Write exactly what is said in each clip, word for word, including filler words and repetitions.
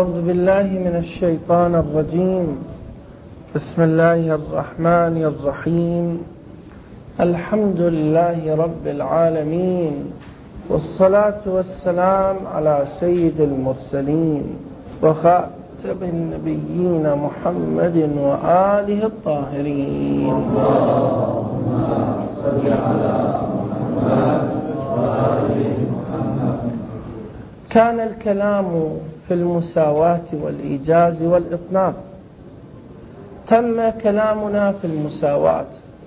أعوذ بالله من الشيطان الرجيم. بسم الله الرحمن الرحيم. الحمد لله رب العالمين، والصلاة والسلام على سيد المرسلين وخاتم النبيين محمد وآله الطاهرين. اللهم صل على محمد وآل محمد. كان الكلام في المساواة والإيجاز والإطناب. تم كلامنا في المساواة،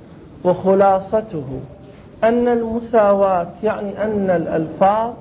وخلاصته أن المساواة يعني أن الألفاظ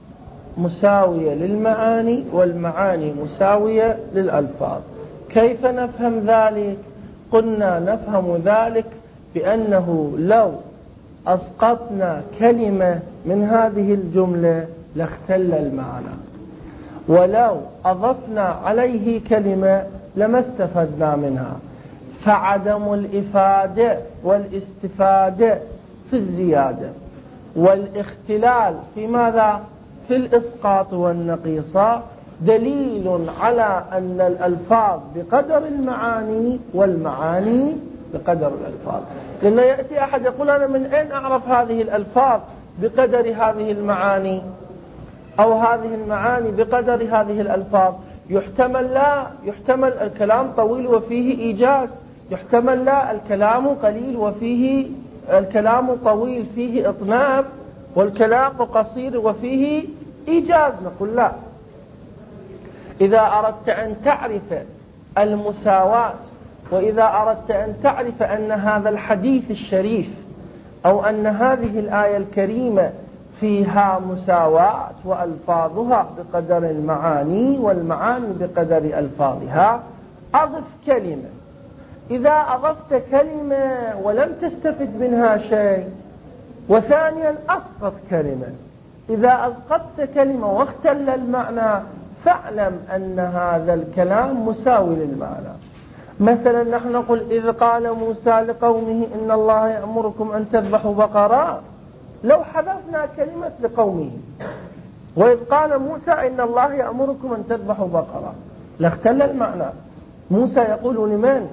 مساوية للمعاني والمعاني مساوية للألفاظ. كيف نفهم ذلك؟ قلنا نفهم ذلك بأنه لو أسقطنا كلمة من هذه الجملة لاختل المعنى، ولو أضفنا عليه كلمة لما استفدنا منها. فعدم الإفادة والاستفادة في الزيادة، والاختلال في ماذا؟ في الإسقاط والنقيصة، دليل على أن الألفاظ بقدر المعاني والمعاني بقدر الألفاظ. لأنه يأتي أحد يقول أنا من أين أعرف هذه الألفاظ بقدر هذه المعاني، أو هذه المعاني بقدر هذه الألفاظ؟ يحتمل لا، يحتمل الكلام طويل وفيه إيجاز، يحتمل لا الكلام قليل وفيه الكلام طويل فيه إطناب، والكلام قصير وفيه إيجاز. نقول لا، إذا أردت أن تعرف المساواة، وإذا أردت أن تعرف أن هذا الحديث الشريف أو أن هذه الآية الكريمة فيها مساواة وألفاظها بقدر المعاني والمعاني بقدر ألفاظها، أضف كلمة. إذا أضفت كلمة ولم تستفد منها شيء، وثانيا أسقط كلمة، إذا أسقطت كلمة واختل المعنى فاعلم أن هذا الكلام مساوي للمعنى. مثلا نحن نقول إذ قال موسى لقومه إن الله يأمركم أن تذبحوا بقرة، لو حذفنا كلمة لقومه وإذ قال موسى إن الله يأمركم أن تذبحوا بقرة لاختل المعنى. موسى يقول لمن؟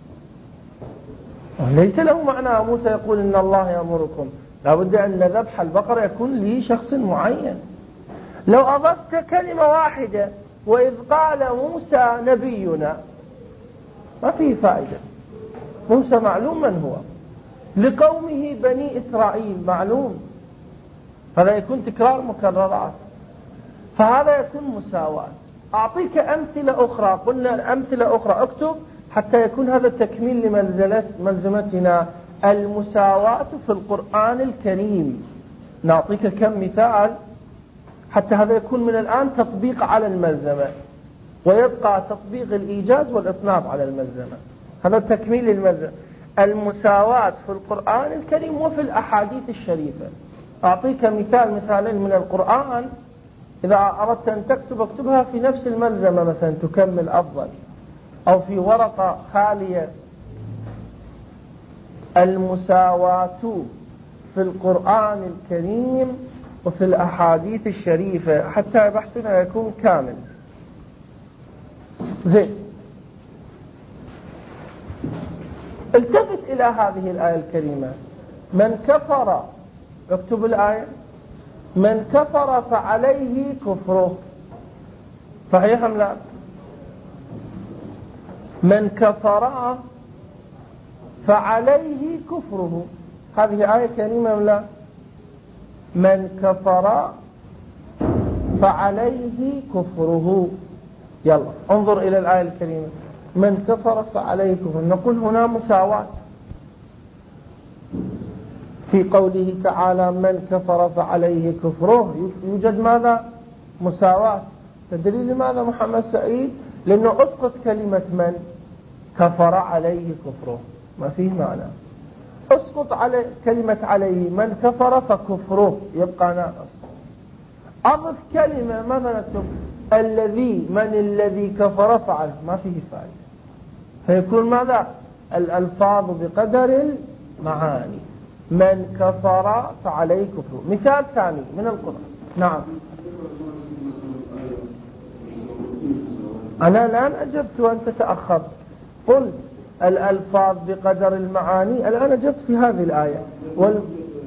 ليس له معنى موسى يقول إن الله يأمركم، لابد أن ذبح البقرة يكون لشخص معين. لو أضفت كلمة واحدة وإذ قال موسى نبينا ما فيه فائدة. موسى معلوم من هو، لقومه بني إسرائيل معلوم، هذا يكون تكرار مكررات، فهذا يكون مساواة. أعطيك أمثلة أخرى، قلنا أمثلة أخرى اكتب حتى يكون هذا تكميل لملزمتنا. المساواة في القرآن الكريم، نعطيك كم مثال حتى هذا يكون من الآن تطبيق على الملزمة، ويبقى تطبيق الإيجاز والإطناب على الملزمة. هذا تكميل للملزمة. المساواة في القرآن الكريم وفي الأحاديث الشريفة. أعطيك مثال مثالين من القرآن، إذا أردت أن تكتب اكتبها في نفس الملزمة مثلا تكمل أفضل، أو في ورقة خالية. المساواة في القرآن الكريم وفي الأحاديث الشريفة حتى بحثنا يكون كامل. زين، التفت إلى هذه الآية الكريمة. من كفر، اكتب الآية، من كفر فعليه كفره، صحيح أم لا؟ من كفر فعليه كفره، هذه آية كريمة أم لا؟ من كفر فعليه كفره. يلا انظر إلى الآية الكريمة، من كفر فعليه كفره. نقول هنا مساواة في قوله تعالى من كفر فعليه كفره، يوجد ماذا؟ مساواة. تدري لماذا محمد سعيد؟ لأنه أسقط كلمة من، كفر عليه كفره، ما فيه معنى. اسقط على كلمة عليه، من كفر فكفره يبقى ناقص. أضف كلمة مثلا نكتب الذي، من الذي كفر فعل، ما فيه فائدة. فيكون ماذا؟ الألفاظ بقدر المعاني. من كفر فعليه كفره. مثال ثاني من القرآن. نعم. أنا الآن أجبت وأنت تأخرت، قلت الألفاظ بقدر المعاني، الآن أجبت في هذه الآية. وال...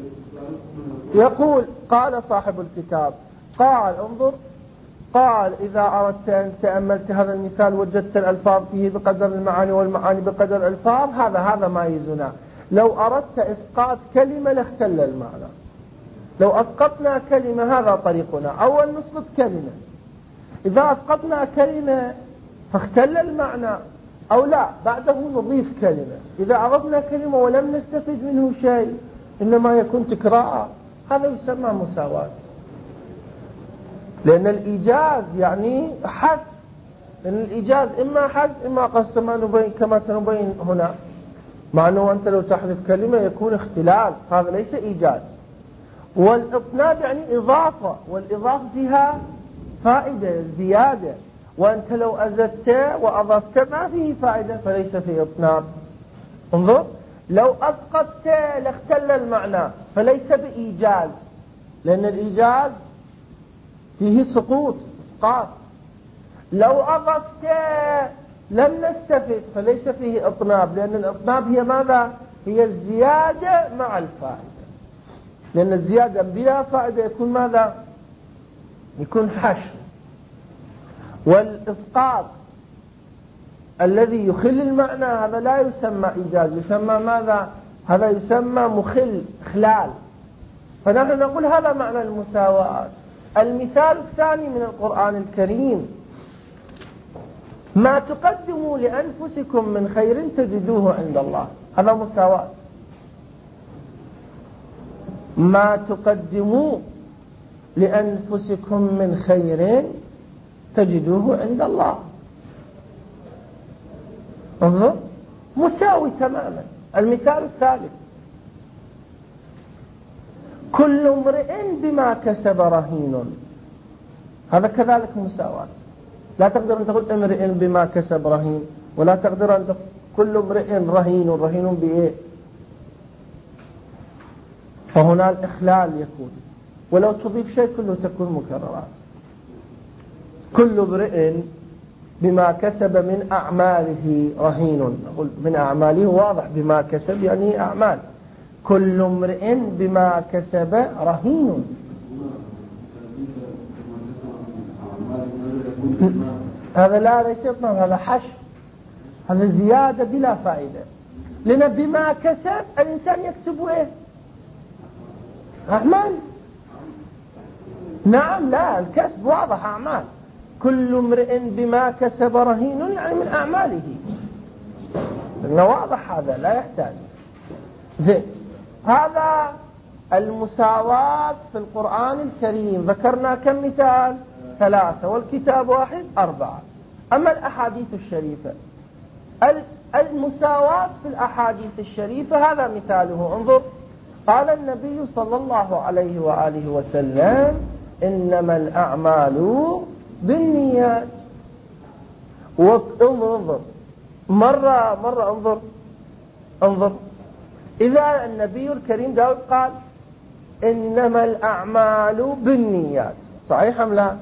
يقول قال صاحب الكتاب، قال انظر، قال إذا أردت أن تأملت هذا المثال وجدت الألفاظ فيه بقدر المعاني والمعاني بقدر الألفاظ، هذا هذا ما يزنا. لو أردت إسقاط كلمة لاختل المعنى. لو أسقطنا كلمة هذا طريقنا، أول نسقط كلمة، إذا أسقطنا كلمة فاختل المعنى أو لا بعده نضيف كلمة. إذا أردنا كلمة ولم نستفيد منه شيء إنما يكون تكرار، هذا يسمى مساواة. لأن الإيجاز يعني حذف، لأن الإيجاز إما حذف إما قسم نبين كما سنبين هنا، مع أنه أنت لو تحذف كلمة يكون اختلال، هذا ليس إيجاز. والإطناب يعني إضافة، والإضافة فيها فائدة زيادة، وأنت لو أزدت وأضفت ما فيه فائدة فليس فيه إطناب. انظر، لو أسقطت لاختل المعنى فليس بإيجاز، لأن الإيجاز فيه سقوط إسقاط. لو أضفت لم نستفد فليس فيه إطناب، لأن الإطناب هي ماذا؟ هي الزيادة مع الفائدة، لأن الزيادة بلا فائدة يكون ماذا؟ يكون حشر. والإسقاط الذي يخل المعنى هذا لا يسمى إيجاز، يسمى ماذا؟ هذا يسمى مخل، إخلال. فنحن نقول هذا معنى المساواة. المثال الثاني من القرآن الكريم، ما تقدموا لأنفسكم من خير تجدوه عند الله، هذا مساواة. ما تقدموا لأنفسكم من خير تجدوه عند الله، انظر، مساوي تماما. المثال الثالث، كل امرئ بما كسب رهين، هذا كذلك مساواة. لا تقدر أن تقول امرئ بما كسب رهين، ولا تقدر أن تقول كل امرئ رهين. رهين بإيه؟ فهنا الإخلال يكون، ولو تضيف شيء كله تكون مكررات. كل امرئ بما كسب من أعماله رهين، نقول من أعماله واضح، بما كسب يعني أعمال. كل امرئ بما كسب رهين، هذا لا ليس إطناب، هذا حشر، هذا زيادة بلا فائدة. لأن بما كسب الإنسان يكسب إيه؟ أعمال. نعم، لا، الكسب واضح أعمال. كل امرئ بما كسب رهين يعني من أعماله، لأنه واضح، هذا لا يحتاج. زين، هذا المساواة في القرآن الكريم. ذكرنا كم مثال؟ ثلاثة، والكتاب واحد، أربعة. أما الأحاديث الشريفة، المساواة في الأحاديث الشريفة هذا مثاله. انظر، قال النبي صلى الله عليه وآله وسلم: إنما الأعمال بالنيات. وانظر انظر مرة مرة انظر انظر إذا النبي الكريم داود قال إنما الأعمال بالنيات، صحيح أم لا؟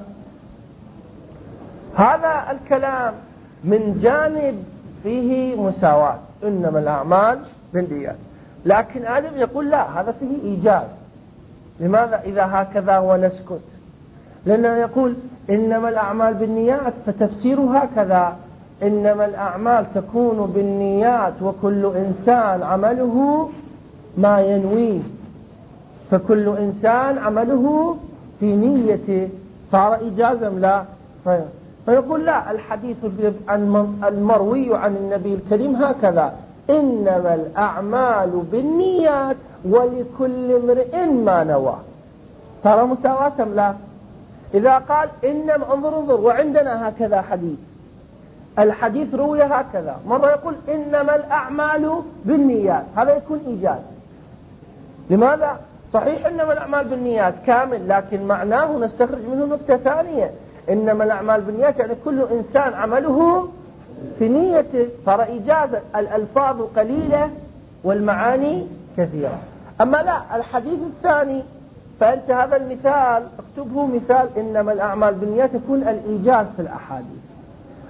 هذا الكلام من جانب فيه مساواة، إنما الأعمال بالنيات. لكن آدم يقول لا، هذا فيه إيجاز. لماذا إذا هكذا ونسكت؟ لأنه يقول إنما الأعمال بالنيات، فتفسيره هكذا: إنما الأعمال تكون بالنيات، وكل إنسان عمله ما ينويه، فكل إنسان عمله في نيته. صار إيجازا لا؟ صحيح. فيقول لا، الحديث المروي عن النبي الكريم هكذا: إنما الأعمال بالنيات ولكل امرئ ما نوى. صار مساواة لا؟ إذا قال إنما، انظر انظر وعندنا هكذا حديث، الحديث روي هكذا، مرة يقول إنما الأعمال بالنيات، هذا يكون إيجاز. لماذا؟ صحيح إنما الأعمال بالنيات كامل، لكن معناه نستخرج منه نقطة ثانية: إنما الأعمال بالنيات يعني كل إنسان عمله في نيته. صار إيجازا، الألفاظ قليلة والمعاني كثيرة. أما لا، الحديث الثاني، فأنت هذا المثال اكتبه مثال إنما الأعمال بالنيات، يكون الإيجاز في الأحاديث.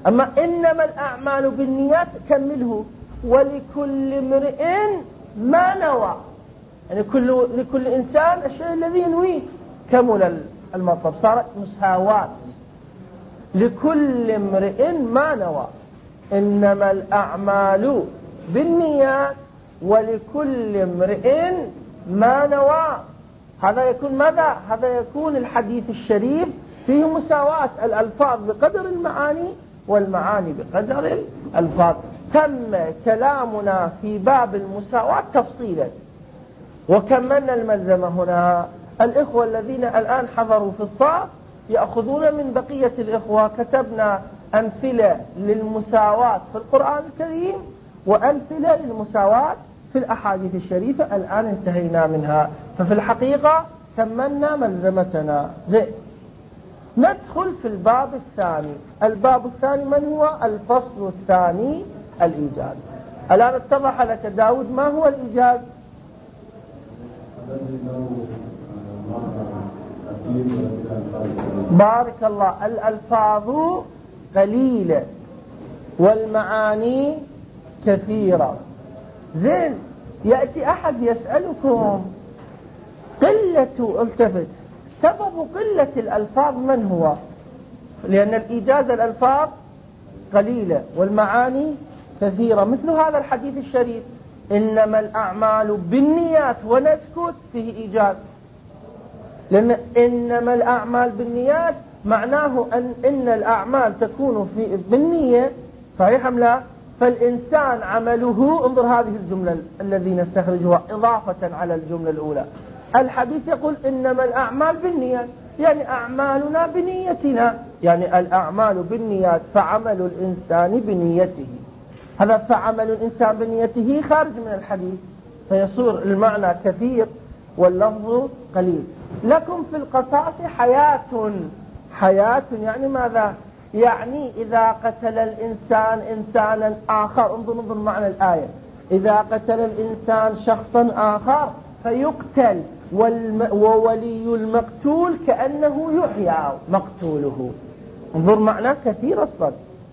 أما إنما الأعمال بالنيات كمله ولكل امرئ ما نوى، يعني كل لكل إنسان الشيء الذي ينويه. كمل المطلب، صارت مساواة. لكل امرئ ما نوى، إنما الأعمال بالنيات ولكل امرئ ما نوى. هذا يكون ماذا؟ هذا يكون الحديث الشريف فيه مساواة، الألفاظ بقدر المعاني والمعاني بقدر الألفاظ. تم كلامنا في باب المساواة تفصيلا، وكملنا الملزمة هنا. الإخوة الذين الآن حضروا في الصف يأخذون من بقية الإخوة. كتبنا أمثلة للمساواة في القرآن الكريم وأمثلة للمساواة في الأحاديث الشريفة. الآن انتهينا منها، ففي الحقيقة كملنا ملزمتنا. زين، ندخل في الباب الثاني. الباب الثاني من هو؟ الفصل الثاني، الإيجاز. الآن اتضح لك داود ما هو الإيجاز؟ بارك الله. الألفاظ قليلة والمعاني كثيرة. زين، يأتي أحد يسألكم قلة، التفت، سبب قلة الألفاظ من هو؟ لأن الإيجاز الألفاظ قليلة والمعاني كثيرة، مثل هذا الحديث الشريف إنما الأعمال بالنيات ونسكت، فيه إيجاز. لأن إنما الأعمال بالنيات معناه أن إن الأعمال تكون في بالنية، صحيح أم لا؟ فالإنسان عمله، انظر هذه الجملة الذي نستخرجها إضافة على الجملة الأولى. الحديث يقول إنما الأعمال بالنيات، يعني أعمالنا بنيتنا، يعني الأعمال بالنيات، فعمل الإنسان بنيته. هذا فعمل الإنسان بنيته خارج من الحديث، فيصير المعنى كثير واللفظ قليل. لكم في القصاص حياة. حياة يعني ماذا؟ يعني إذا قتل الإنسان إنسانا آخر، انظر انظر معنى الآية، إذا قتل الإنسان شخصا آخر فيقتل، والم... وولي المقتول كأنه يحيى مقتوله. انظر معنى كثير أصلا.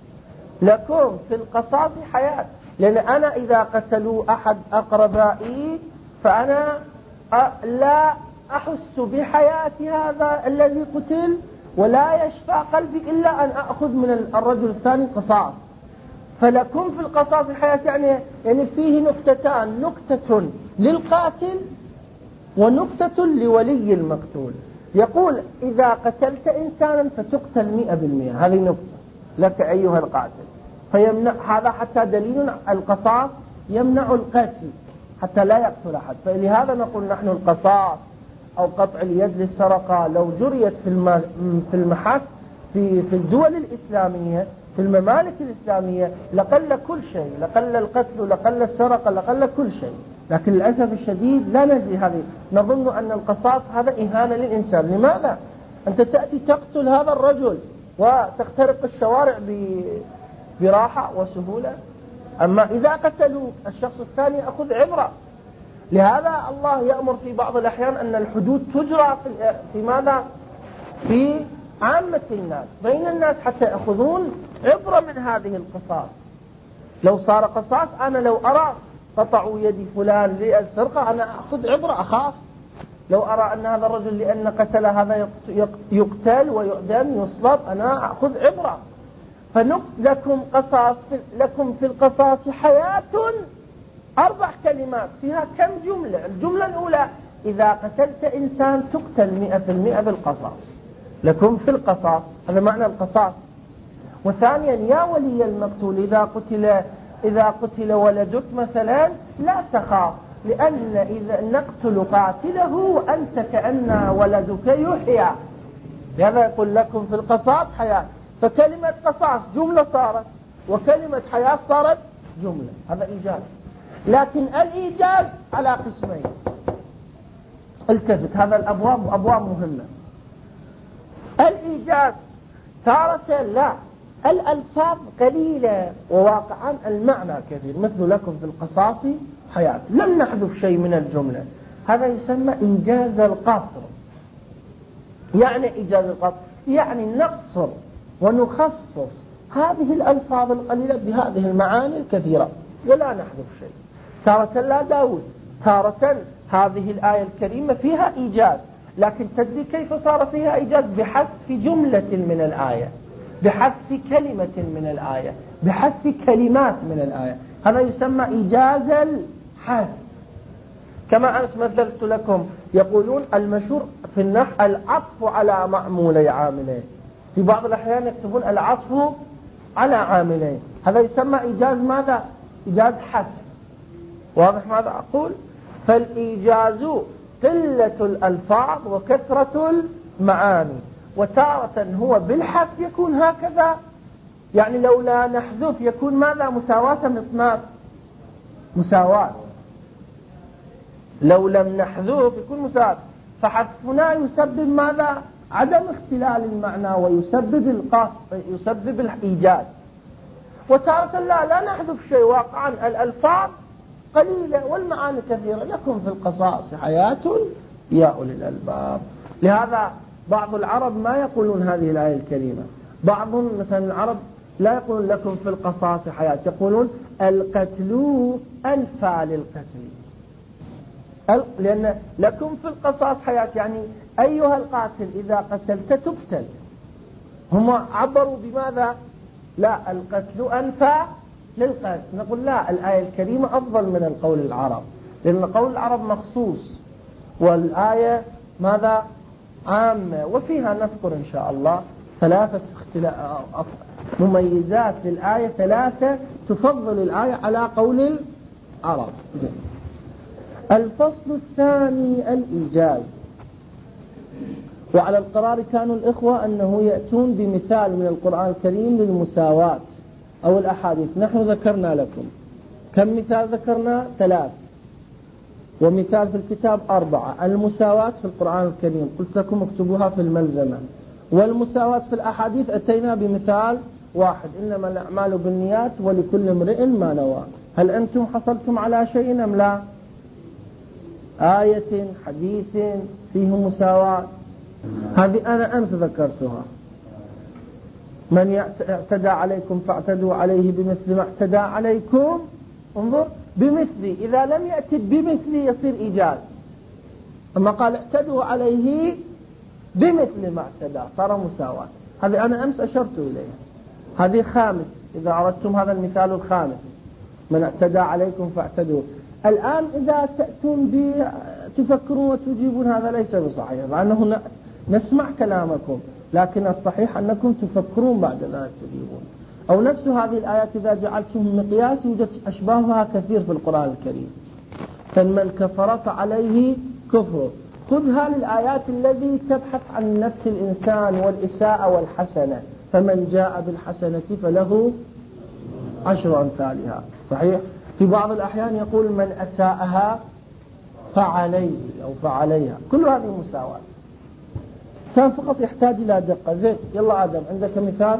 لكم في القصاص حياة، لأن أنا إذا قتلوا أحد أقربائي فأنا لا أحس بحياة هذا الذي قتل، ولا يشفى قلبي إلا أن أخذ من الرجل الثاني قصاص. فلكم في القصاص حياة، يعني يعني فيه نكتتان، نكتة للقاتل ونكتة لولي المقتول. يقول إذا قتلت إنسانا فتقتل مئة بالمئة، هذه نكتة لك أيها القاتل، فيمنع هذا حتى دليل القصاص يمنع القتل حتى لا يقتل أحد. فلهذا نقول نحن القصاص أو قطع اليد للسرقة لو جريت في في المحك في في الدول الإسلامية، في الممالك الإسلامية، لقل كل شيء، لقل القتل، لقل السرقة، لقل كل شيء. لكن للأسف الشديد لا نجري هذه، نظن أن القصاص هذا إهانة للإنسان. لماذا؟ أنت تأتي تقتل هذا الرجل وتخترق الشوارع براحة وسهولة، أما إذا قتلوا الشخص الثاني أخذ عبرة. لهذا الله يأمر في بعض الأحيان أن الحدود تجرى في, في ماذا؟ في عامة الناس، بين الناس، حتى يأخذون عبرة من هذه القصاص. لو صار قصاص، أنا لو أرى قطعوا يدي فلان للسرقة أنا أخذ عبرة، أخاف. لو أرى أن هذا الرجل لأن قتل هذا يقتل ويؤدم يصلب، أنا أخذ عبرة. فلكم قصاص في لكم في القصاص حياة، أربع كلمات فيها كم جملة؟ الجملة الأولى إذا قتلت إنسان تقتل مئة في المئة بالقصاص. لكم في القصاص، هذا معنى القصاص. وثانيا يا ولي المقتول إذا قتل إذا قتل ولدك مثلا لا تخاف، لأن إذا نقتل قاتله وأنت كأن ولدك يحيى. لهذا يقول لكم في القصاص حياة. فكلمة قصاص جملة صارت، وكلمة حياة صارت جملة، هذا إيجاز. لكن الإيجاز على قسمين. التفت، هذا الأبواب أبواب مهمة. الإيجاز تارة لا، الألفاظ قليلة وواقعا المعنى كثير، مثل لكم في القصاص حياة، لم نحذف شيء من الجملة، هذا يسمى إيجاز القصر. يعني إيجاز القصر يعني نقصر ونخصص هذه الألفاظ القليلة بهذه المعاني الكثيرة ولا نحذف شيء. تارة لا داود، تارة هذه الآية الكريمة فيها إيجاز، لكن تدري كيف صار فيها إيجاز؟ بحذف جملة من الآية، بحذف كلمة من الآية، بحذف كلمات من الآية. هذا يسمى إيجاز الحذف. كما أنت مثلت لكم يقولون المشهور في النحو العطف على معمولي عاملين، في بعض الأحيان يكتبون العطف على عاملين، هذا يسمى إيجاز ماذا؟ إيجاز حذف. واضح ماذا أقول؟ فالإيجاز قلة الألفاظ وكثرة المعاني، وتارة هو بالحذف يكون هكذا، يعني لولا نحذف يكون ماذا؟ مساواة اطناب، مساواة. لو لم نحذف يكون مساواة، فحذفنا يسبب ماذا؟ عدم اختلال المعنى ويسبب القصد، يسبب الإيجاز. وتارة لا لا نحذف شيء، واقعا الألفاظ قليلة والمعاني كثيرة، لكم في القصائص حياة يا أولي الألباب. لهذا بعض العرب ما يقولون هذه الآية الكريمة، بعضهم مثلا العرب لا يقولون لكم في القصاص حياة، يقولون القتل أنفى للقتل، لأن لكم في القصاص حياة يعني أيها القاتل إذا قتلت تقتل. هم عبروا بماذا؟ لا، القتل أنفى للقتل. نقول لا، الآية الكريمة أفضل من القول العرب، لأن قول العرب مخصوص والآية ماذا؟ عامة. وفيها نذكر إن شاء الله ثلاثة مميزات للآية، ثلاثة تفضل الآية على قول العرب. زين. الفصل الثاني الإيجاز. وعلى القرار كانوا الإخوة أنه يأتون بمثال من القرآن الكريم للمساواة أو الأحاديث. نحن ذكرنا لكم كم مثال؟ ذكرنا ثلاث، ومثال في الكتاب أربعة. المساواة في القرآن الكريم قلت لكم اكتبوها في الملزمة، والمساواة في الأحاديث أتينا بمثال واحد، إنما الأعمال بالنيات ولكل امرئ ما نوى. هل أنتم حصلتم على شيء أم لا؟ آية حديث فيه مساواة، هذه أنا أمس ذكرتها. من اعتدى عليكم فاعتدوا عليه بمثل ما اعتدى عليكم. انظر، بمثل، إذا لم يأتي بمثل يصير إيجاز، أما قال اعتدوا عليه بمثل ما اعتدى صار مساواة. هذه أنا أمس أشرت إليها، هذه خامس إذا أردتم، هذا المثال الخامس، من اعتدى عليكم فاعتدوا. الآن إذا تأتون بتفكرون وتجيبون هذا ليس بصحيح، مع أنه نسمع كلامكم، لكن الصحيح أنكم تفكرون بعد ذلك تجيبون. أو نفس هذه الآيات إذا جعلتم مقياس يوجد أشباهها كثير في القرآن الكريم. فمن كفر فعليه كفر. خذها للآيات الذي تبحث عن نفس الإنسان والإساءة والحسنة، فمن جاء بالحسنة فله عشر أمثالها. صحيح؟ في بعض الأحيان يقول من أساءها فعليه أو فعليها، كل هذه مساواة. سام فقط يحتاج إلى دقة. زين، يلا آدم عندك مثال.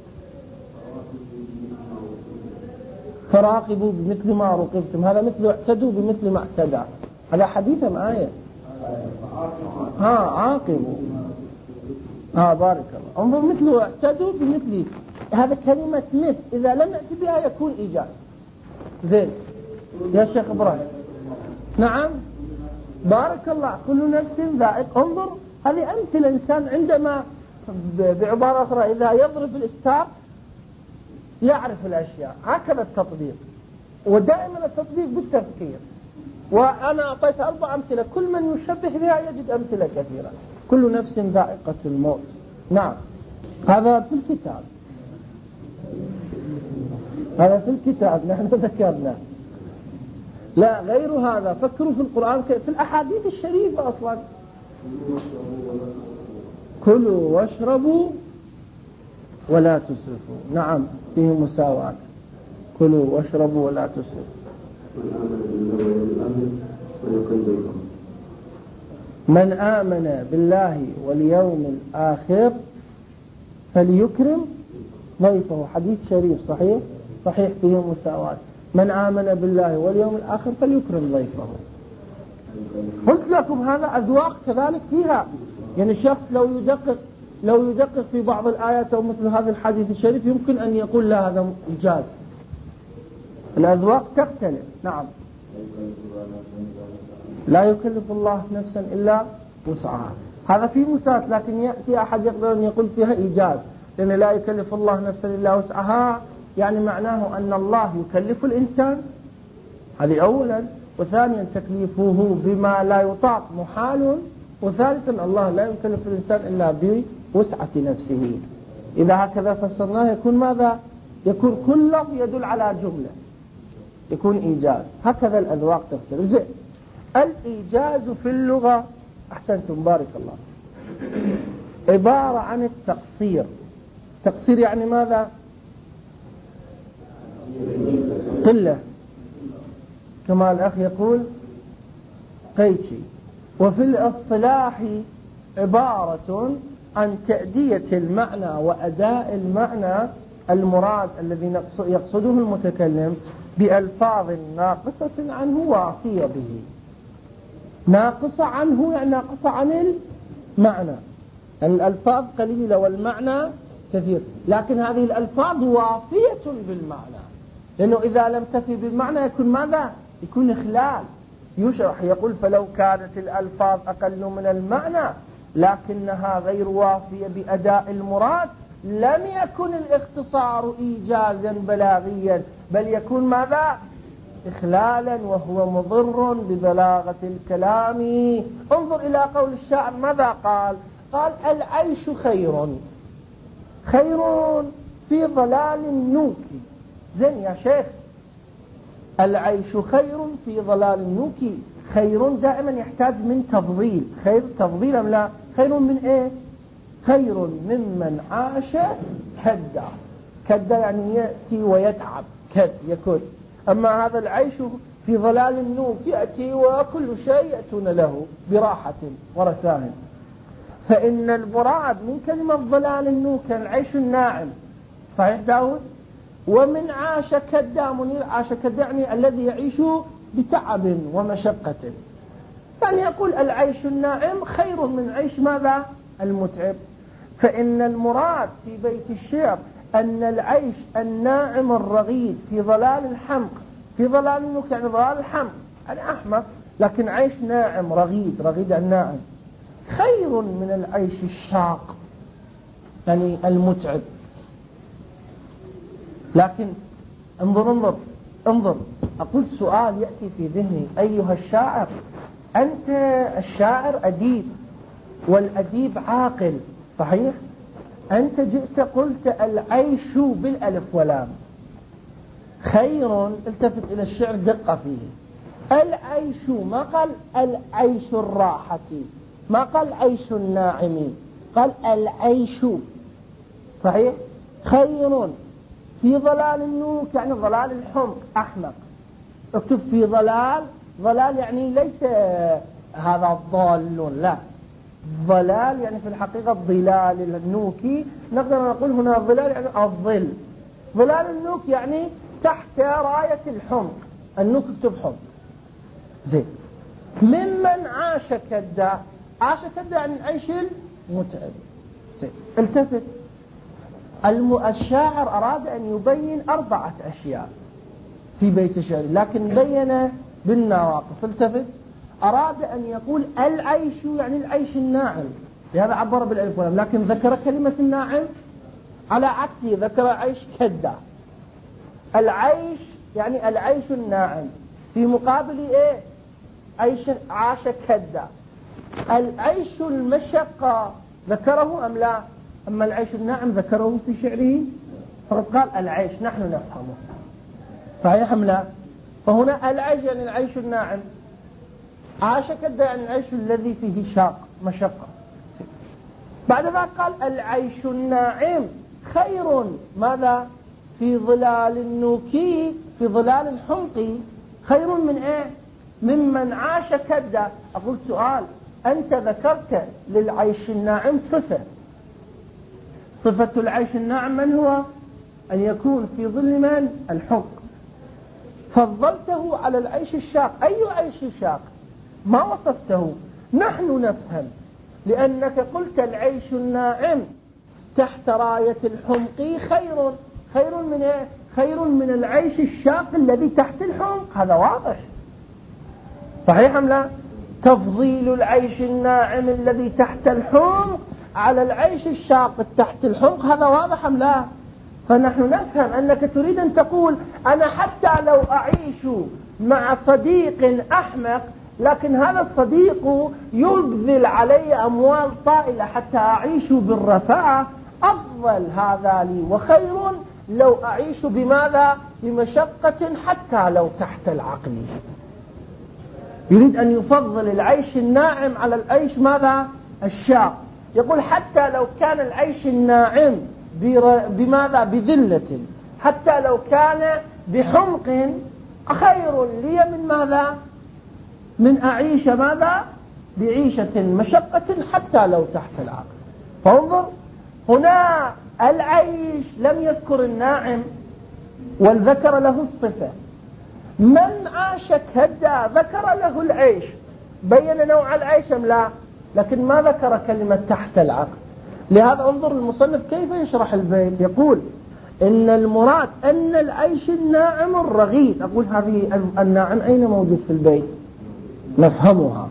فراقبوا بمثل ما رقبتم، هذا مثل اعتدوا بمثل ما اعتدى، هذا حديث أم آية؟ ها عاقبوا، ها بارك الله. انظر، مثل اعتدوا بمثل، هذا كلمة مثل إذا لم يأتي بها يكون إيجاز. زين يا شيخ إبراهيم. نعم بارك الله. كل نفس ذائق. انظر، هذه أمثلة. الإنسان عندما بعبارة أخرى إذا يضرب الاستارت يعرف الأشياء، هكذا التطبيق، ودائما التطبيق بالتفكير. وأنا أعطيت أربع أمثلة، كل من يشبه بها يجد أمثلة كثيرة. كل نفس ذائقة الموت. نعم، هذا في الكتاب، هذا في الكتاب نحن ذكرنا. لا غير هذا، فكروا في القرآن، في الأحاديث الشريفة أصلا. كلوا واشربوا ولا تسرفوا. نعم، فيه مساواة. كلوا واشربوا ولا تسرفوا. من آمن بالله واليوم الآخر فليكرم ضيفه. حديث شريف صحيح صحيح فيه مساواة. من آمن بالله واليوم الآخر فليكرم ضيفه. قلت لكم هذا أذواق كذلك فيها، يعني الشخص لو يدقق لو يدقق في بعض الآيات أو مثل هذا الحديث الشريف يمكن أن يقول لا هذا إيجاز. الأذواق تختلف. نعم. لا يكلف الله نفسا إلا وسعها، هذا في مسات، لكن يأتي أحد يقدر أن يقول فيها إيجاز، لأن لا يكلف الله نفسا إلا وسعها يعني معناه أن الله يكلف الإنسان، هذه أولا، وثانيا تكليفه بما لا يطاق محال، وثالثا الله لا يكلف الإنسان إلا بوسعة نفسه. إذا هكذا فسرناه يكون ماذا؟ يكون كل لفظ يدل على جملة، يكون إيجاز. هكذا الأذواق تختلف. زين. الإيجاز في اللغة، أحسنتم بارك الله، عبارة عن التقصير. تقصير يعني ماذا؟ قلة، كما الأخ يقول قيتشي. وفي الاصطلاح عبارة عن تأدية المعنى وأداء المعنى المراد الذي يقصده المتكلم بألفاظ ناقصة عنه وافية به. ناقصة عنه يعني ناقصة عن المعنى، الألفاظ قليلة والمعنى كثير، لكن هذه الألفاظ وافية بالمعنى، لأنه إذا لم تفي بالمعنى يكون ماذا؟ يكون إخلال. يشرح يقول فلو كانت الألفاظ أقل من المعنى لكنها غير وافية بأداء المراد لم يكن الاختصار إيجازا بلاغيا، بل يكون ماذا؟ إخلالا، وهو مضر ببلاغة الكلام. انظر إلى قول الشاعر ماذا قال؟ قال العيش خير، خير في ضلال نوكي. زين يا شيخ، العيش خير في ضلال نوكي، خير دائما يحتاج من تفضيل. خير تفضيل أم لا؟ خير من إيه؟ خير ممن عاش كدا. كدا يعني يأتي ويتعب، كد يكد. أما هذا العيش في ضلال النوك يأتي وكل شيء يأتون له براحة ورثاء. فإن المراد من كلمة ضلال النوك العيش الناعم، صحيح داود؟ ومن عاش كدا، منير عاش كدا يعني الذي يعيش بتعب ومشقة، يعني يقول العيش الناعم خير من عيش ماذا؟ المتعب. فإن المراد في بيت الشعر أن العيش الناعم الرغيد في ضلال الحمق، في ضلال النوك يعني ضلال الحمق يعني أحمق، لكن عيش ناعم رغيد، رغيد الناعم خير من العيش الشاق يعني المتعب. لكن انظر انظر انظر أقول سؤال يأتي في ذهني أيها الشاعر، أنت الشاعر أديب والأديب عاقل، صحيح؟ أنت جئت قلت العيش بالألف واللام خير، التفت إلى الشعر دقة فيه. العيش ما قال العيش الراحة، ما قال عيش الناعم، قال العيش، صحيح؟ خير في ضلال النوك يعني ضلال الحمق أحمق. اكتب في ضلال، ضلال يعني ليس هذا ضال، لا، ضلال يعني في الحقيقة الضلال النوكي، نقدر نقول هنا الضلال يعني الظل. ضلال النوك يعني تحت راية الحمق، النوك اكتب حمق. زين. ممن عاش كدا، عاش كدا يعني عيش المتعب. زين. التفت، الشاعر أراد أن يبين أربعة أشياء في بيت الشعر لكن بين بالنواقص. التفت، أراد أن يقول العيش يعني العيش الناعم، لهذا عبر بالألف واللام، لكن ذكر كلمة الناعم على عكسه، ذكر عيش كدا. العيش يعني العيش الناعم في مقابل إيه؟ عيش عاش كدا. العيش المشقة ذكره أم لا؟ أما العيش الناعم ذكره في شعره، فقد قال العيش نحن نفهمه، صحيح أم لا؟ فهنا العيش يعني العيش الناعم، عاش كدا يعني العيش الذي فيه شاق مشقة. بعد ذلك قال العيش الناعم خير ماذا؟ في ظلال النوكي، في ظلال الحمق، خير من ايه؟ ممن عاش كدا. أقول سؤال، أنت ذكرت للعيش الناعم صفة، صفة العيش الناعم من هو؟ أن يكون في ظل من؟ الحمق. فضلته على العيش الشاق. أي عيش شاق؟ ما وصفته. نحن نفهم لأنك قلت العيش الناعم تحت راية الحمق خير خير من إيه؟ خير من العيش الشاق الذي تحت الحمق. هذا واضح صحيح أم لا؟ تفضيل العيش الناعم الذي تحت الحمق على العيش الشاق تحت الحمق، هذا واضح أم لا؟ فنحن نفهم أنك تريد أن تقول أنا حتى لو أعيش مع صديق أحمق لكن هذا الصديق يبذل علي أموال طائلة حتى أعيش بالرفاهة، أفضل هذا لي وخير لو أعيش بماذا؟ بمشقة حتى لو تحت العقل. يريد أن يفضل العيش الناعم على العيش ماذا؟ الشاق. يقول حتى لو كان العيش الناعم بماذا؟ بذلة، حتى لو كان بحمق خير لي من ماذا؟ من أعيش ماذا؟ بعيشة مشقة حتى لو تحت العقل. فانظر هنا العيش لم يذكر الناعم والذكر له الصفة. من عاش كدا ذكر له العيش، بين نوع العيش أم لا؟ لكن ما ذكر كلمة تحت العقل. لهذا انظر المصنف كيف يشرح البيت، يقول إن المراد أن العيش الناعم الرغيد. أقول هذه الناعم أين موجود في البيت؟ نفهمها.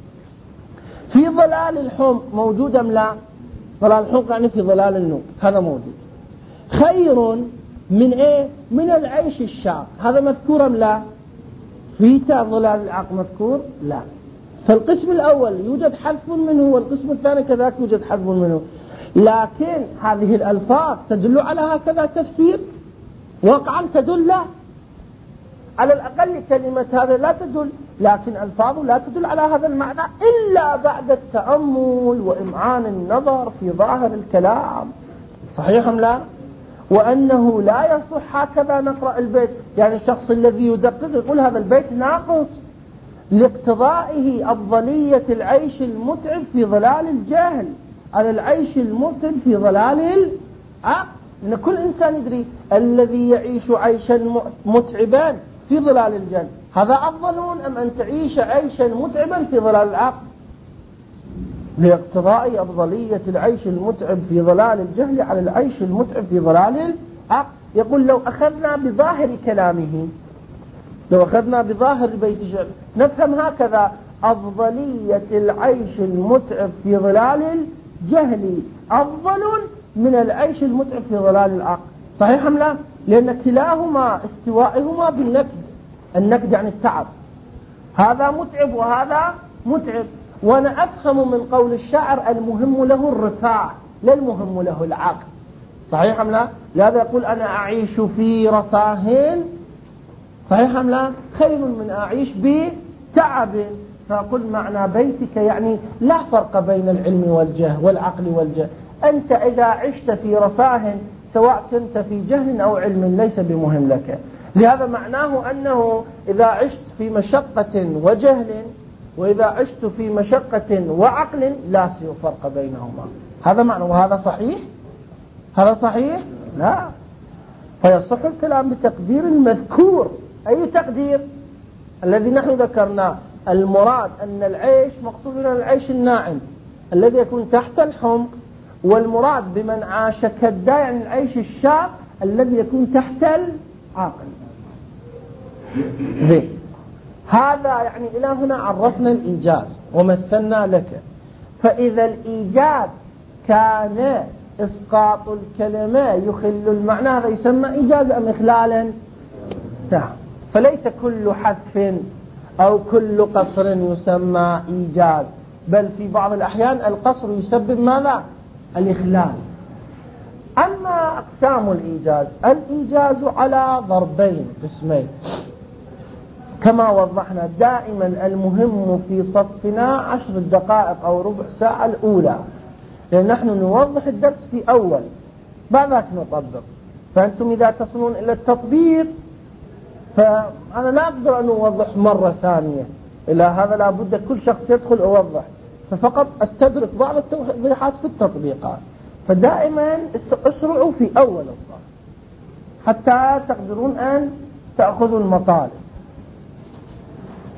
في ظلال الحمق موجود أم لا؟ ظلال الحمق يعني في ظلال النوك، هذا موجود. خير من إيه؟ من العيش الشاق، هذا مذكور أم لا؟ في ظلال العقل مذكور؟ لا. فالقسم الأول يوجد حذف منه والقسم الثاني كذلك يوجد حذف منه، لكن هذه الألفاظ تدل على هكذا تفسير واقعا تدل لا. على الأقل كلمة هذا لا تدل، لكن ألفاظه لا تدل على هذا المعنى إلا بعد التأمل وإمعان النظر في ظاهر الكلام. صحيح أم لا؟ وأنه لا يصح هكذا نقرأ البيت، يعني الشخص الذي يدقق يقول هذا البيت ناقص لاقتضائه أفضلية العيش المتعب في ظلال الجهل على العيش المتعب في ظلال العقل. لأن كل إنسان يدري الذي يعيش عيشا متعبا في ظلال الجهل هذا أفضل أم أن تعيش عيشا متعبا في ظلال العقل؟ لاقتضاء أفضلية العيش المتعب في ظلال الجهل على العيش المتعب في ظلال العقل. يقول لو أخذنا بظاهر كلامه، لو أخذنا بظاهر بيت شعر نفهم هكذا: أفضلية العيش المتعب في ظلال الجهل أفضل من العيش المتعب في ظلال العقل. صحيح أم لا؟ لأن كلاهما استوائهما بالنكد، النكد يعني التعب، هذا متعب وهذا متعب. وأنا أفهم من قول الشاعر المهم له الرفاع لا المهم له العقل. صحيح أم لا؟ لهذا يقول أنا أعيش في رفاه صحيح أم لا؟ خير من أعيش بتعب. فقل معنى بيتك يعني لا فرق بين العلم والجهل والعقل والجهل. أنت إذا عشت في رفاه سواء كنت في جهل أو علم ليس بمهم لك. لهذا معناه أنه إذا عشت في مشقة وجهل وإذا عشت في مشقة وعقل لا فرق بينهما. هذا معنى. وهذا صحيح؟ هذا صحيح؟ لا. فيصح الكلام بتقدير المذكور. أي تقدير؟ الذي نحن ذكرناه. المراد أن العيش مقصود من العيش الناعم الذي يكون تحت الحمق، والمراد بمن عاش كدا يعني العيش الشاق الذي يكون تحت العقل. زين، هذا يعني إلى هنا عرفنا الإيجاز ومثلنا لك. فإذا الإيجاز كان إسقاط الكلمة يخل المعنى هذا يسمى إيجاز أم إخلالا؟ نعم. فليس كل حذف أو كل قصر يسمى إيجاز، بل في بعض الأحيان القصر يسبب ماذا؟ الإخلال. أما أقسام الإيجاز، الإيجاز على ضربين قسمين كما وضحنا. دائما المهم في صفنا عشر دقائق أو ربع ساعة الأولى، لأن نحن نوضح الدرس في أول بعد ذلك نطبق. فأنتم إذا تصلون إلى التطبيق فأنا لا أقدر أن أوضح مرة ثانية، إلى هذا لابد كل شخص يدخل أوضح، ففقط أستدرك بعض التوضيحات في التطبيقات. فدائما أسرعوا في أول الصف حتى تقدرون أن تأخذوا المطالب.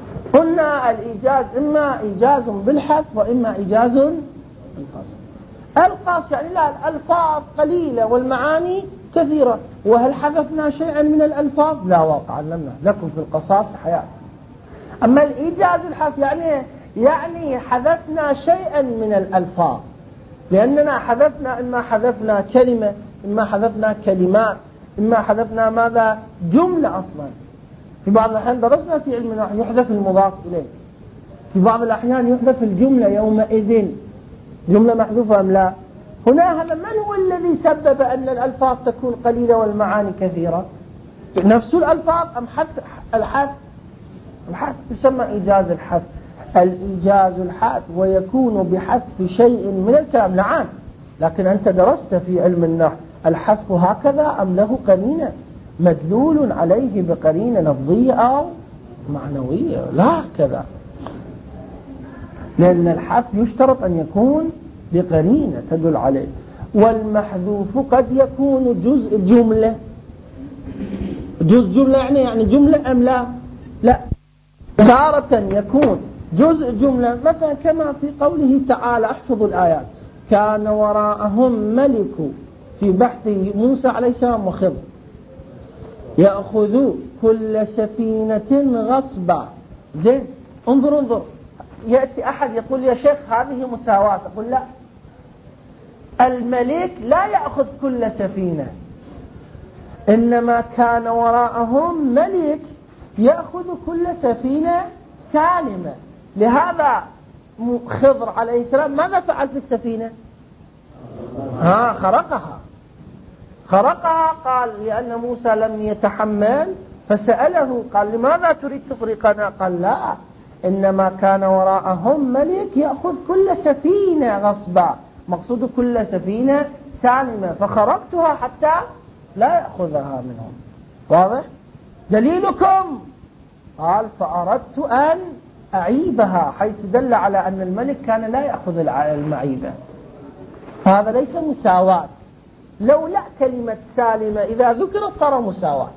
قلنا الإيجاز إما إيجاز بالحذف وإما إيجاز بالقصر. القاص يعني لا، الألفاظ قليلة والمعاني كثيرة. وهل حذفنا شيئا من الألفاظ؟ لا واقع علمنا لكم في القصاص حياة. أما الإيجاز الحذف يعني يعني حذفنا شيئا من الألفاظ، لأننا حذفنا إما حذفنا كلمة، إما حذفنا كلمات، إما حذفنا ماذا؟ جملة. أصلا في بعض الأحيان درسنا في علم النحو يحذف المضاف إليه، في بعض الأحيان يحذف الجملة يومئذ، جملة محذوفة أم لا؟ هنا هذا من هو الذي سبب أن الألفاظ تكون قليلة والمعاني كثيرة؟ نفس الألفاظ أم حذف الحذف؟ الحذف يسمى إيجاز الحذف. الإيجاز الحذف ويكون بحذف شيء من الكلام. نعم، لكن أنت درست في علم النحو الحذف هكذا أم له قرينة مدلول عليه بقرينة لفظية أو معنوية؟ لا كذا، لأن الحذف يشترط أن يكون بقرينة تدل عليه. والمحذوف قد يكون جزء جملة. جزء جملة يعني يعني جملة أم لا؟ لا، تارة يكون جزء جملة، مثلا كما في قوله تعالى، احفظوا الآيات: كان وراءهم ملك في بحث موسى عليه السلام وخضر يأخذوا كل سفينة غصبا. زين، انظر انظر، يأتي أحد يقول يا شيخ هذه مساواة، أقول لا، الملك لا يأخذ كل سفينة، إنما كان وراءهم ملك يأخذ كل سفينة سالمة. لهذا خضر عليه السلام ماذا فعل في السفينة؟ ها خرقها خرقها قال لأن موسى لم يتحمل، فسأله قال لماذا تريد تغرقنا؟ قال لا، إنما كان وراءهم ملك يأخذ كل سفينة غصبا، مقصود كل سفينة سالمة، فخرقتها حتى لا يأخذها منهم. واضح؟ دليلكم؟ قال فأردت أن أعيبها، حيث دل على أن الملك كان لا يأخذ المعيبة. فهذا ليس مساواة. لو لا كلمة سالمة إذا ذكرت صار مساواة.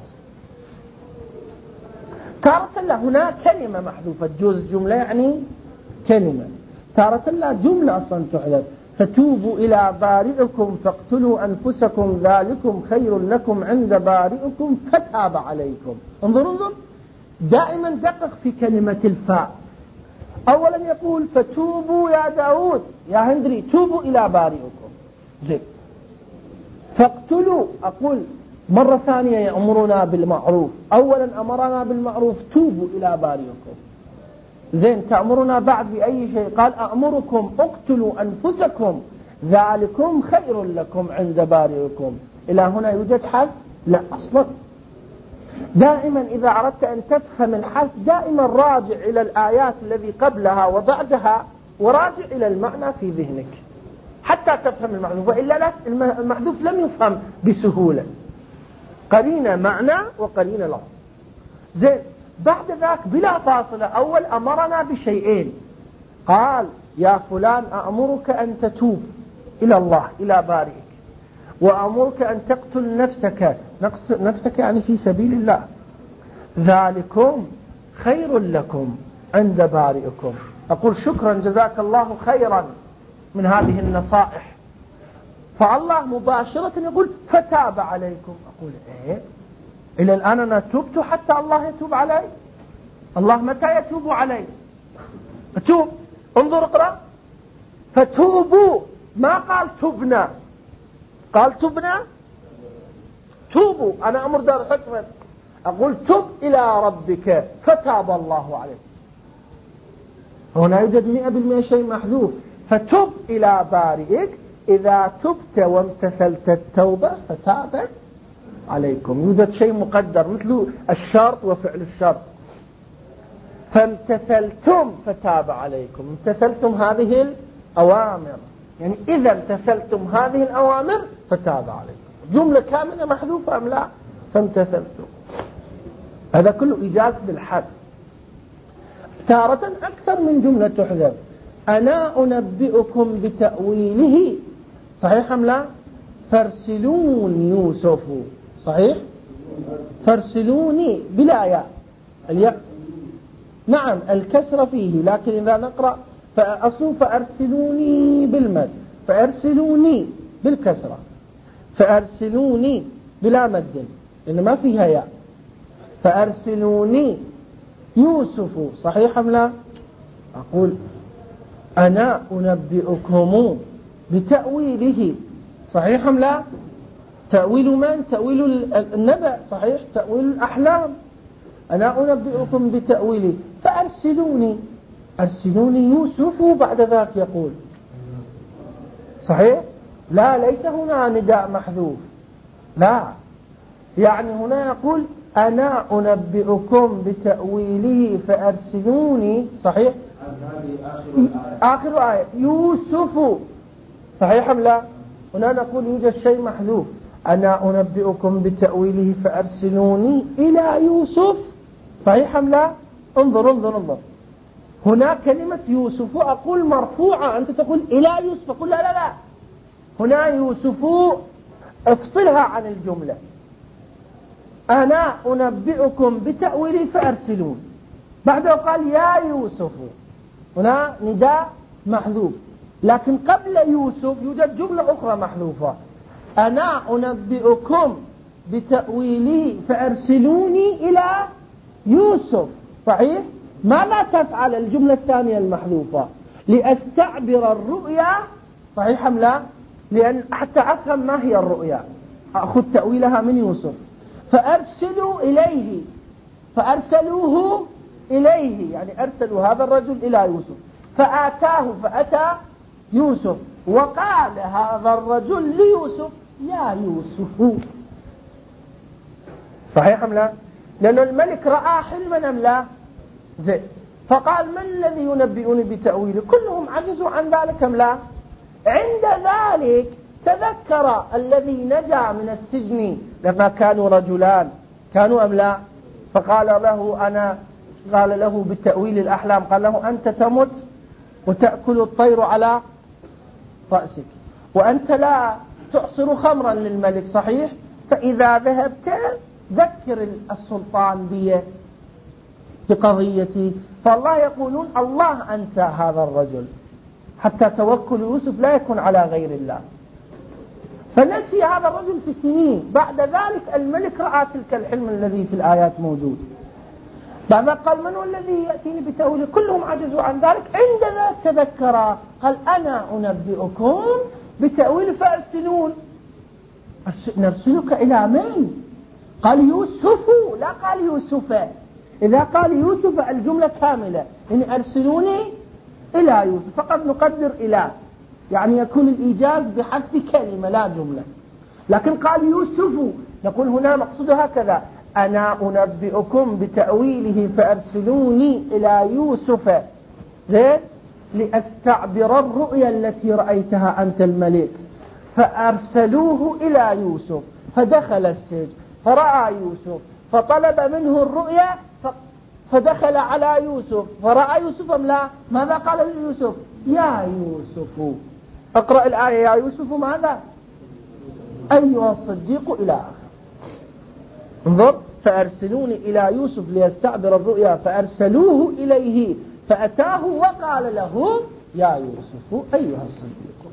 تارة لا هنا كلمة محذوفة، جزء جملة يعني كلمة. تارة لا جملة أصلا تحذف: فتوبوا إلى بارئكم فاقتلوا أنفسكم ذلكم خير لكم عند بارئكم فتاب عليكم. انظر انظر، دائما دقق في كلمة الفاء. أولا يقول فتوبوا يا داود يا هندري توبوا إلى بارئكم. زين، فاقتلوا، أقول مرة ثانية يأمرنا بالمعروف. أولا أمرنا بالمعروف، توبوا إلى بارئكم. زين، تأمرنا بعد بأي شيء؟ قال أأمركم اقتلوا أنفسكم ذلكم خير لكم عند بارئكم. إلى هنا يوجد حذف؟ لا أصلا. دائما إذا أردت أن تفهم الحذف دائما راجع إلى الآيات الذي قبلها وبعدها، وراجع إلى المعنى في ذهنك حتى تفهم المحذوف، وإلا لا، المحذوف لم يفهم بسهولة. قرينة معنى وقرينة لفظ. زين، بعد ذاك بلا فاصلة أول أمرنا بشيئين، قال يا فلان أأمرك أن تتوب إلى الله إلى بارئك، وأمرك أن تقتل نفسك، نفسك يعني في سبيل الله، ذلكم خير لكم عند بارئكم. أقول شكرا جزاك الله خيرا من هذه النصائح. فالله مباشرة يقول فتاب عليكم. أقول إيه؟ إلى الآن أنا تبت حتى الله يتوب علي؟ الله متى يتوب علي؟ توب، انظر اقرأ، فتوبوا، ما قال تبنا، قال تبنا، توبوا. أنا أمر دار حكم، أقول تب إلى ربك فتاب الله عليك. هنا يوجد مئة بالمئة شيء محذوف. فتب إلى بارئك، إذا تبت وامتثلت التوبة فتاب عليكم. يوجد شيء مقدر مثل الشرط وفعل الشرط. فامتثلتم فتاب عليكم، امتثلتم هذه الأوامر، يعني إذا امتثلتم هذه الأوامر فتاب عليكم. جملة كاملة محذوفة أم لا؟ فامتثلتم. هذا كله إيجاز بالحذف. تارة أكثر من جملة تحذف. أنا أنبئكم بتأويله، صحيح أم لا؟ فارسلون يوسف، صحيح؟ فارسلوني بلا ياء، الياء نعم الكسر فيه، لكن إذا نقرأ فأصله فأرسلوني بالمد، فأرسلوني بالكسرة، فأرسلوني بلا مد إن ما فيها ياء، فأرسلوني يوسف، صحيح أم لا؟ أقول أنا أنبئكم بتأويله، صحيح أم لا؟ تأويل من؟ تأويل النبأ، صحيح، تأويل الأحلام. أنا أنبئكم بتأويله فأرسلوني، أرسلوني يوسف بعد ذاك يقول، صحيح؟ لا، ليس هنا نداء محذوف، لا، يعني هنا يقول أنا أنبئكم بتأويله فأرسلوني، صحيح؟ آخر آية يوسف، صحيح أم لا؟ هنا نقول يوجد شيء محذوف، أنا أنبئكم بتأويله فأرسلوني إلى يوسف، صحيح أم لا؟ انظر انظر انظر، هنا كلمة يوسف أقول مرفوعة، أنت تقول إلى يوسف، أقول لا لا لا، هنا يوسف افصلها عن الجملة، أنا أنبئكم بتأويله فأرسلون، بعده قال يا يوسف، هنا نداء محذوف، لكن قبل يوسف يوجد جملة أخرى محذوفة، أنا أنبئكم بتأويله فأرسلوني إلى يوسف، صحيح؟ ماذا تفعل الجملة الثانية المحذوفة؟ لأستعبر الرؤيا، صحيح أم لا؟ لأن حتى أفهم ما هي الرؤيا أخذ تأويلها من يوسف، فأرسلوا إليه، فأرسلوه إليه، يعني أرسلوا هذا الرجل إلى يوسف، فآتاه فأتى يوسف، وقال هذا الرجل ليوسف يا يوسف، صحيح أم لا؟ لأن الملك رأى حلما أم لا؟ زين، فقال من الذي ينبئني بتأويله؟ كلهم عجزوا عن ذلك أم لا؟ عند ذلك تذكر الذي نجا من السجن لما كانوا رجلان، كانوا أم لا؟ فقال له أنا، قال له بالتأويل الأحلام، قال له أنت تمت وتأكل الطير على رأسك، وأنت لا تعصر خمرا للملك، صحيح؟ فإذا ذهبت ذكر السلطان بي بقضيتي، فالله يقولون الله أنسى هذا الرجل حتى توكل يوسف لا يكون على غير الله، فنسي هذا الرجل في سنين، بعد ذلك الملك رأى تلك الحلم الذي في الآيات موجود، بعد قال من هو الذي يأتيني بتأويله؟ كلهم عجزوا عن ذلك، عندما تذكر قال أنا أنبئكم بتأويل فأرسلون، نرسلك إلى من؟ قال يوسف، لا قال يوسف، إذا قال يوسف الجملة كاملة، إن أرسلوني إلى يوسف، فقد نقدر إلى، يعني يكون الإيجاز بحذف كلمة لا جملة، لكن قال يوسف نقول هنا مقصود هكذا، أنا أنبئكم بتأويله فأرسلوني إلى يوسف، زين، لأستعبر الرؤيا التي رأيتها أنت الملك، فأرسلوه إلى يوسف، فدخل السجن فرأى يوسف، فطلب منه الرؤيا، فدخل على يوسف فرأى يوسف أم لا؟ ماذا قال ليوسف؟ يا يوسف، اقرأ الآية، يا يوسف ماذا؟ أيها الصديق إلى آخر. انظر، فأرسلوني إلى يوسف ليستعبر الرؤيا، فأرسلوه إليه فأتاه وقال له يا يوسف أيها الصديق.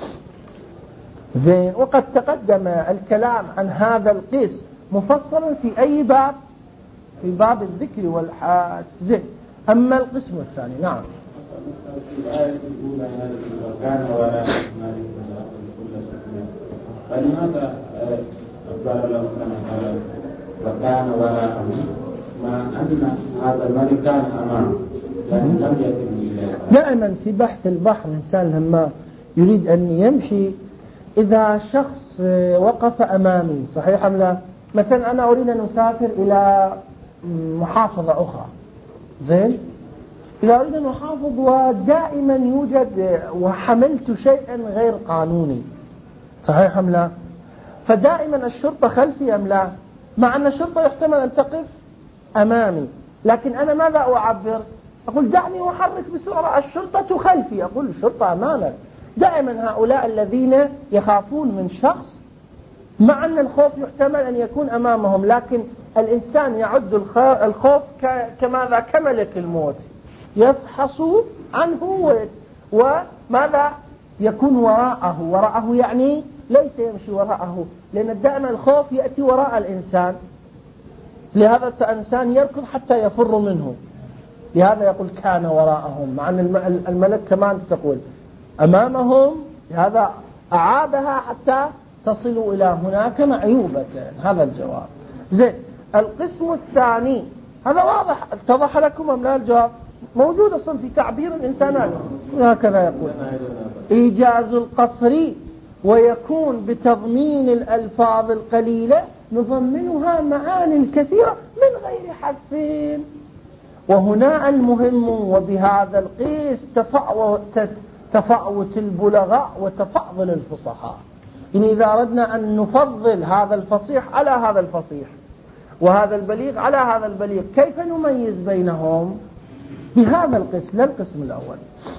زين، وقد تقدم الكلام عن هذا القسم مفصلا في أي باب؟ في باب الذكر والحاج. زين، أما القسم الثاني، نعم. في الآية الأولى وكان وراء مالك كل سكنة، فلماذا قال له كان وكان وراءه ما أن هذا الملك كان أمامه لكن لم يتم إليه؟ دائما في بحث البحر الإنسان لما يريد أن يمشي، إذا شخص وقف أمامي، صحيح أم لا؟ مثلا أنا أريد أن أسافر إلى محافظة أخرى، زين، إذا أريد أن أحافظ ودائما يوجد وحملت شيئا غير قانوني، صحيح أم لا؟ فدائما الشرطة خلفي أم لا؟ مع أن الشرطة يحتمل أن تقف أمامي، لكن أنا ماذا أعبر؟ أقول دعني أحرك بسرعة، الشرطة خلفي، أقول الشرطة أمامك. دائما هؤلاء الذين يخافون من شخص، مع أن الخوف يحتمل أن يكون أمامهم، لكن الإنسان يعد الخوف كماذا؟ كملك الموت، يفحص عنه وماذا يكون وراءه. وراءه يعني ليس يمشي وراءه، لأن دائما الخوف يأتي وراء الإنسان، لهذا الإنسان يركض حتى يفر منه، لهذا يقول كان وراءهم، مع أن الملك كمان تقول أمامهم، لهذا أعادها حتى تصلوا إلى هناك معيوبة. هذا الجواب. زين، القسم الثاني هذا واضح، اتضح لكم أم لا؟ الجواب موجود أصلا في تعبير الإنسان، هكذا يقول إيجاز القصر، ويكون بتضمين الألفاظ القليلة نضمنها معان كثيرة من غير حذف. وهنا المهم، وبهذا القيس تفاوت تفاوت البلغاء وتفاضل الفصحاء. يعني إذا أردنا أن نفضل هذا الفصيح على هذا الفصيح وهذا البليغ على هذا البليغ، كيف نميز بينهم؟ بهذا القسم، لا القسم الأول،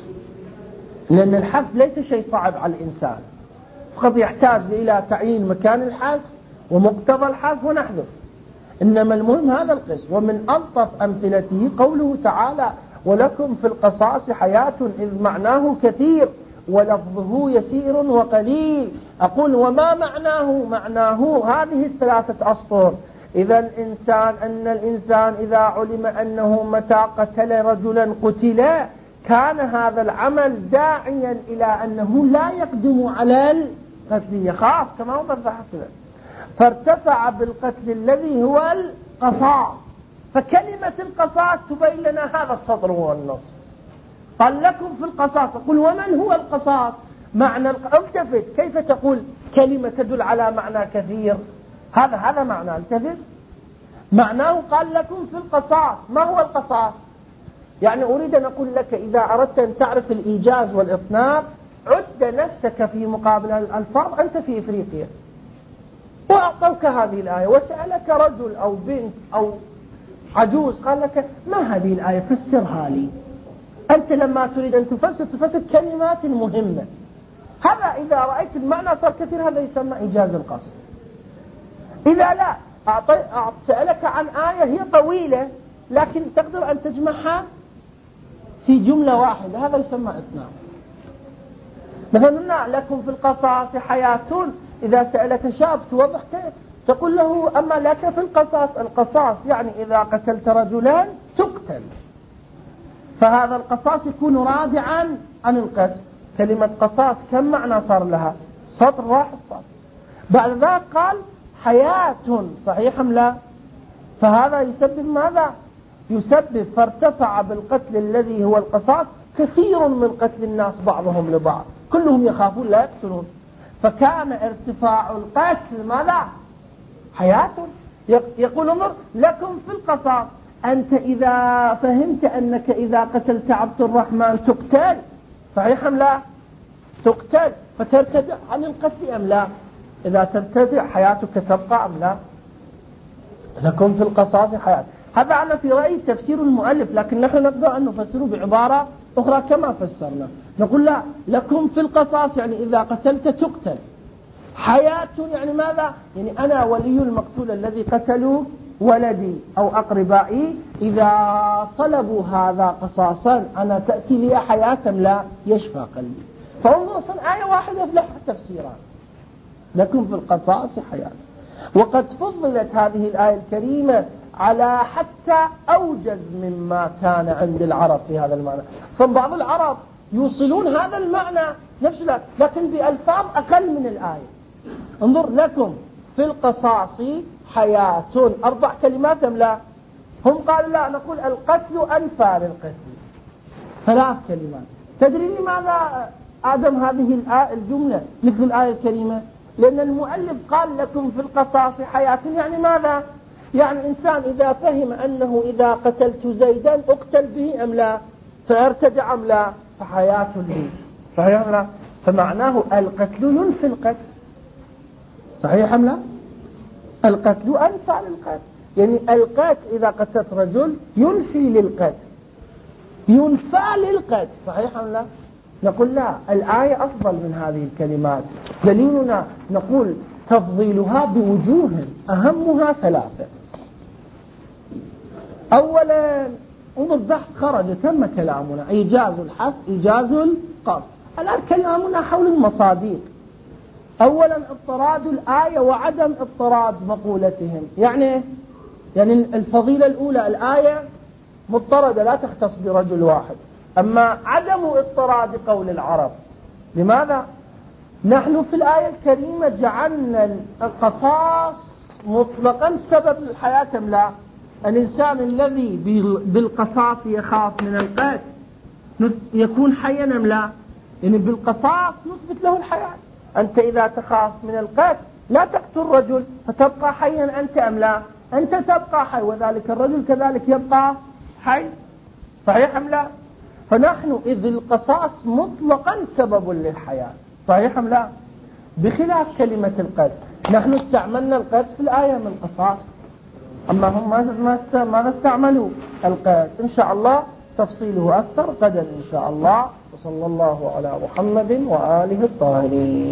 لأن الحذف ليس شيء صعب على الإنسان، فقط يحتاج إلى تعيين مكان الحذف ومقتضى الحذف ونحذف. إنما المهم هذا القسم. ومن ألطف أمثلته قوله تعالى ولكم في القصاص حياة، إذ معناه كثير ولفظه يسير وقليل. أقول وما معناه؟ معناه هذه الثلاثة أسطر. إذا الإنسان أن الإنسان إذا علم أنه متى قتل رجلا قتل، كان هذا العمل داعيا إلى أنه لا يقدم على القتل، يخاف كما هو بالضحك، فارتفع بالقتل الذي هو القصاص. فكلمة القصاص تبين لنا هذا السطر والنص. قال لكم في القصاص، قل ومن هو القصاص؟ معنى التفت، كيف تقول كلمة تدل على معنى كثير؟ هذا هذا معنى التفت. معناه قال لكم في القصاص. ما هو القصاص؟ يعني أريد أن أقول لك إذا أردت أن تعرف الإيجاز والإطناب، عد نفسك في مقابل الألفاظ أنت في إفريقيا، وأعطوك هذه الآية، وسألك رجل أو بنت أو عجوز قال لك ما هذه الآية؟ فسرها لي. أنت لما تريد أن تفسر تفسر كلمات مهمة. هذا إذا رأيت المعنى صار كثير، هذا يسمى إيجاز القصد. إذا لا أعطي سألك عن آية هي طويلة لكن تقدر أن تجمعها في جملة واحدة، هذا يسمى إتمام. مثلا لكم في القصاص حياة، إذا سألك شاب توضح كيف، تقول له أما لك في القصاص. القصاص يعني إذا قتلت رجلا تقتل، فهذا القصاص يكون رادعا عن القتل. كلمة قصاص كم معنى صار لها؟ سطر واحد صار. بعد ذلك قال حياة، صحيح أم لا؟ فهذا يسبب ماذا؟ يسبب فارتفع بالقتل الذي هو القصاص كثير من قتل الناس بعضهم لبعض، كلهم يخافون لا يقتلون، فكان ارتفاع القتل ماذا؟ حياة. يقول انظر لكم في القصاص، أنت إذا فهمت أنك إذا قتلت عبد الرحمن تقتل، صحيح أم لا؟ تقتل، فترتدع عن القتل أم لا؟ إذا ترتدع حياتك تبقى أم لا؟ لكم في القصاص حياة. هذا أنا في رأيي تفسير المؤلف، لكن نحن نقدر أن نفسره بعبارة أخرى كما فسرنا. نقول لا، لكم في القصاص يعني إذا قتلت تقتل. حياة يعني ماذا؟ يعني أنا ولي المقتول الذي قتلوا ولدي أو أقربائي، إذا صلبوا هذا قصاصا أنا تأتي لي حياة لا يشفى قلبي. فانظر أصلا آية واحدة يفلح تفسيرا، لكم في القصاص حياة. وقد فضلت هذه الآية الكريمة على حتى أوجز مما كان عند العرب في هذا المعنى. صن بعض العرب يوصلون هذا المعنى نفس ذلك لكن بألفاظ أقل من الآية. انظر لكم في القصاص حياة، أربع كلمات أم لا؟ هم قالوا لا، نقول القتل أنفى للقتل، ثلاث كلمات. تدري لماذا آدم هذه الجملة مثل الآية الكريمة؟ لأن المؤلف قال لكم في القصاص حياة، يعني ماذا؟ يعني إنسان إذا فهم أنه إذا قتلت زيدا أقتل به أم لا، فارتدع أم لا، فحياة لي، صحيح أم لا؟ فمعناه القتل ينفي القتل، صحيح أم لا؟ القتل أنفع للقتل، يعني القتل إذا قتلت رجل ينفي للقتل، ينفع للقتل، صحيح أم لا؟ نقول لا، الآية أفضل من هذه الكلمات. دليلنا نقول تفضيلها بوجوه أهمها ثلاثة. أولا انظر بحث خرج تم كلامنا، إيجاز الحث إيجاز القصد. الآن كلامنا حول المصادق. أولا اضطراد الآية وعدم اضطراد مقولتهم. يعني يعني الفضيلة الأولى الآية مضطردة لا تختص برجل واحد، أما عدم اضطراد قول العرب. لماذا؟ نحن في الآية الكريمة جعلنا القصاص مطلقا سبب الحياة أم لا؟ الإنسان الذي بالقصاص يخاف من القتل يكون حيا أم لا؟ يعني بالقصاص نثبت له الحياة. أنت إذا تخاف من القتل لا تقتل رجل فتبقى حيا أنت أم لا؟ أنت تبقى حي وذلك الرجل كذلك يبقى حي. صحيح أم لا؟ فنحن إذ القصاص مطلقا سبب للحياة. صحيح أم لا؟ بخلاف كلمة القتل، نحن استعملنا القتل في الآية من القصاص، أما هم ما استعملوا القتل. إن شاء الله تفصيله أكثر غدا إن شاء الله. وصلى الله على محمد وآله الطاهرين.